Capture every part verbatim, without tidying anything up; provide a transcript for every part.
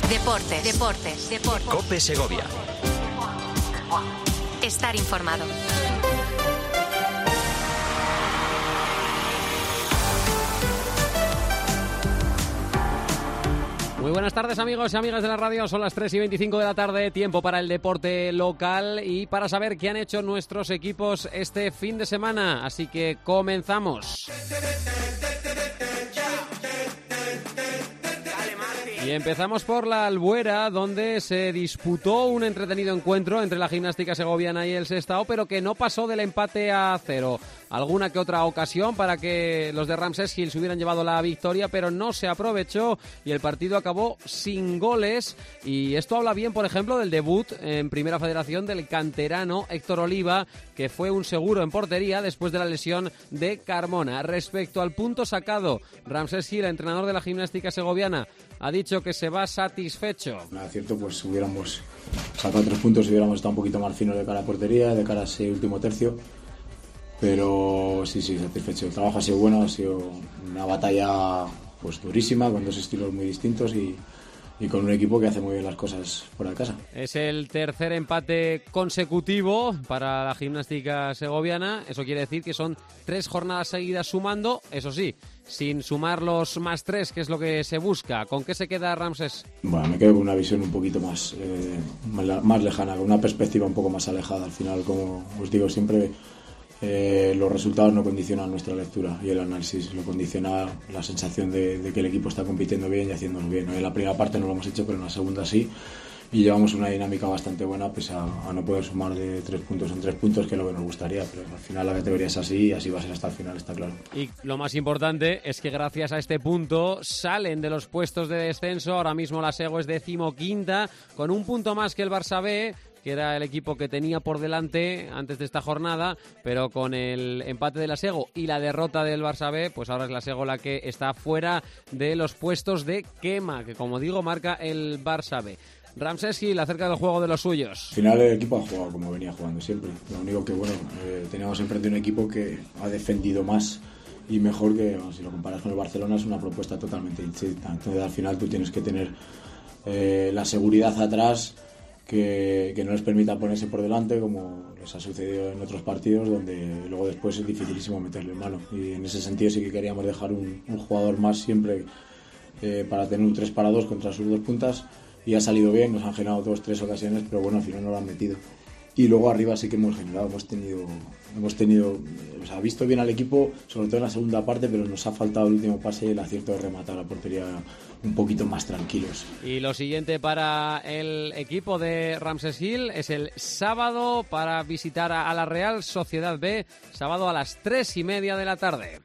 Deportes, deportes, deportes. COPE Segovia. Estar informado. Muy buenas tardes, amigos y amigas de la radio. Son las tres y veinticinco de la tarde, tiempo para el deporte local y para saber qué han hecho nuestros equipos este fin de semana. Así que comenzamos. Y empezamos por la Albuera, donde se disputó un entretenido encuentro entre la Gimnástica Segoviana y el Sestao, pero que no pasó del empate a cero. Alguna que otra ocasión para que los de Ramses Gil se hubieran llevado la victoria, pero no se aprovechó y el partido acabó sin goles. Y esto habla bien, por ejemplo, del debut en Primera Federación del canterano Héctor Oliva, que fue un seguro en portería después de la lesión de Carmona. Respecto al punto sacado, Ramses Gil, entrenador de la Gimnástica Segoviana, ha dicho que se va satisfecho. Nada cierto, pues hubiéramos sacado tres puntos y hubiéramos estado un poquito más fino de cara a portería, de cara a ese último tercio. Pero sí, sí, satisfecho. El trabajo ha sido bueno, ha sido una batalla pues durísima, con dos estilos muy distintos y, y con un equipo que hace muy bien las cosas fuera de casa. Es el tercer empate consecutivo para la Gimnástica Segoviana. Eso quiere decir que son tres jornadas seguidas sumando, eso sí, sin sumar los más tres, que es lo que se busca. ¿Con qué se queda Ramses? Bueno, me quedo con una visión un poquito más, eh, más lejana, con una perspectiva un poco más alejada. Al final, como os digo siempre, eh, los resultados no condicionan nuestra lectura y el análisis lo condiciona la sensación de, de que el equipo está compitiendo bien y haciéndolo bien. En la primera parte no lo hemos hecho, pero en la segunda sí. Y llevamos una dinámica bastante buena, pese a, a no poder sumar de tres puntos en tres puntos, que es lo que nos gustaría, pero al final la categoría es así y así va a ser hasta el final, está claro. Y lo más importante es que gracias a este punto salen de los puestos de descenso. Ahora mismo la Sego es decimoquinta, con un punto más que el Barça B, que era el equipo que tenía por delante antes de esta jornada, pero con el empate de la Sego y la derrota del Barça B, pues ahora es la Sego la que está fuera de los puestos de quema, que como digo marca el Barça B. Ramses Gil, acerca del juego de los suyos. Al final el equipo ha jugado como venía jugando siempre. Lo único que, bueno, eh, teníamos enfrente un equipo que ha defendido más y mejor que, bueno, si lo comparas con el Barcelona, es una propuesta totalmente distinta. Entonces al final tú tienes que tener eh, la seguridad atrás que, que no les permita ponerse por delante, como les ha sucedido en otros partidos, donde luego después es dificilísimo meterle mano. Y en ese sentido sí que queríamos dejar un, un jugador más siempre eh, para tener un tres para dos contra sus dos puntas. Y ha salido bien, nos han generado dos, tres ocasiones, pero bueno, al final no lo han metido. Y luego arriba sí que hemos generado, hemos tenido, hemos tenido, o sea, visto bien al equipo, sobre todo en la segunda parte, pero nos ha faltado el último pase y el acierto de rematar la portería un poquito más tranquilos. Y lo siguiente para el equipo de Ramses Gil es el sábado para visitar a la Real Sociedad B, sábado a las tres y media de la tarde.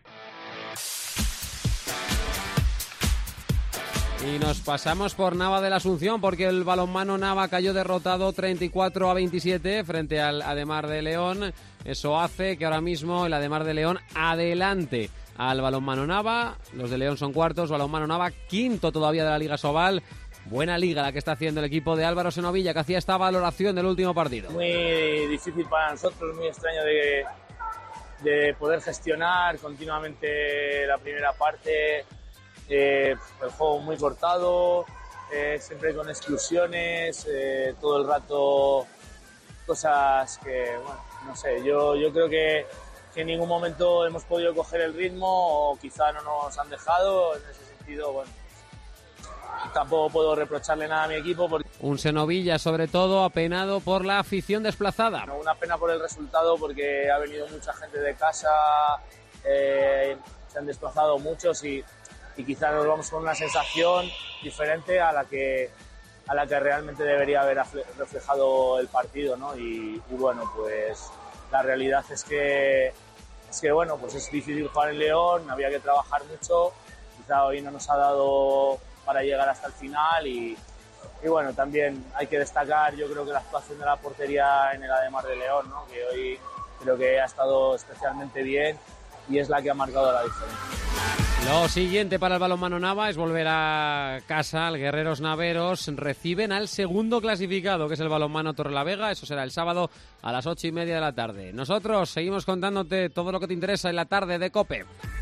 Y nos pasamos por Nava de la Asunción, porque el balonmano Nava cayó derrotado treinta y cuatro a veintisiete frente al Ademar de León. Eso hace que ahora mismo el Ademar de León adelante al balonmano Nava. Los de León son cuartos, balonmano Nava quinto todavía de la Liga Sobal. Buena liga la que está haciendo el equipo de Álvaro Senovilla, que hacía esta valoración del último partido. Muy difícil para nosotros, muy extraño de, de poder gestionar continuamente la primera parte. Eh, el juego muy cortado, eh, siempre con exclusiones, eh, todo el rato cosas que, bueno, no sé, yo, yo creo que, que en ningún momento hemos podido coger el ritmo o quizá no nos han dejado. En ese sentido, bueno, tampoco puedo reprocharle nada a mi equipo. Porque un Senovilla sobre todo apenado por la afición desplazada. Una pena por el resultado porque ha venido mucha gente de casa, eh, se han desplazado muchos y y quizás nos vamos con una sensación diferente a la que a la que realmente debería haber reflejado el partido, ¿no? Y, y bueno, pues la realidad es que es que bueno, pues es difícil jugar en León, había que trabajar mucho, quizá hoy no nos ha dado para llegar hasta el final y, y bueno, también hay que destacar, yo creo que la actuación de la portería en el Ademar de León, ¿no? Que hoy creo que ha estado especialmente bien y es la que ha marcado la diferencia. Lo siguiente para el balonmano Nava es volver a casa. Al Guerreros Naveros reciben al segundo clasificado, que es el balonmano Torrelavega. Eso será el sábado a las ocho y media de la tarde. Nosotros seguimos contándote todo lo que te interesa en la tarde de COPE.